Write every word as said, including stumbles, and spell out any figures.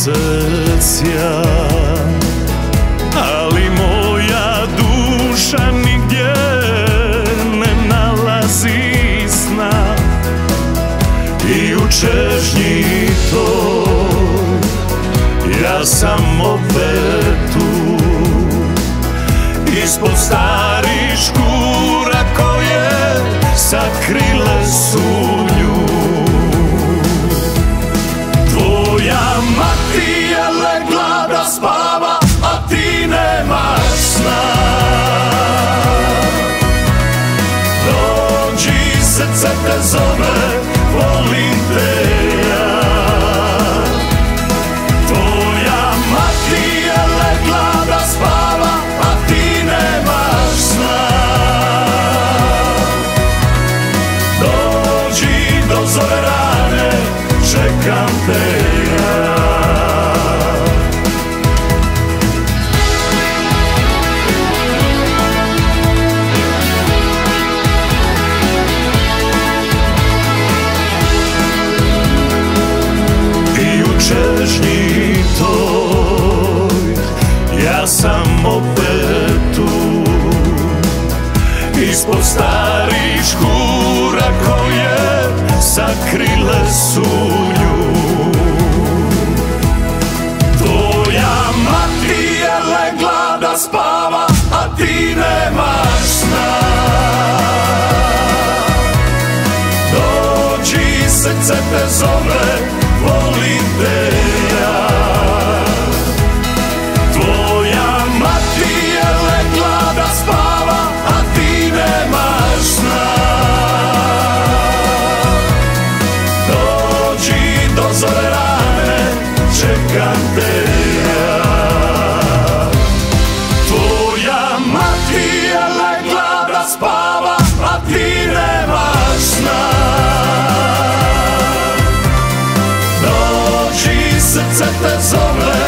srca, ali moja duša nigdje ne nalazi sna. I u čežnji toj ja sam opet tu, ispod starih škura koje sakrile su nju. Tvoja mati je legla da spava, a ti nemaš sna. Dođi, srce te zove, volim te ja. Tvoja mati je legla da spava, a ti nemaš sna. Dođi do zore rane, čekam te ja. I u čežnji toj ja sam opet tu, ispod starih škura koje sakrile su nju. Tvoja mati je legla da spava, a ti nemaš sna. Dođi, srce te zove, volim te ja. Tvoja mati je legla da spava, a ti nemaš sna. Dođi do zore rane, čekam te ja. Tvoja mati je legla da spava, a ti nemaš sna. Dođi, srce te zove,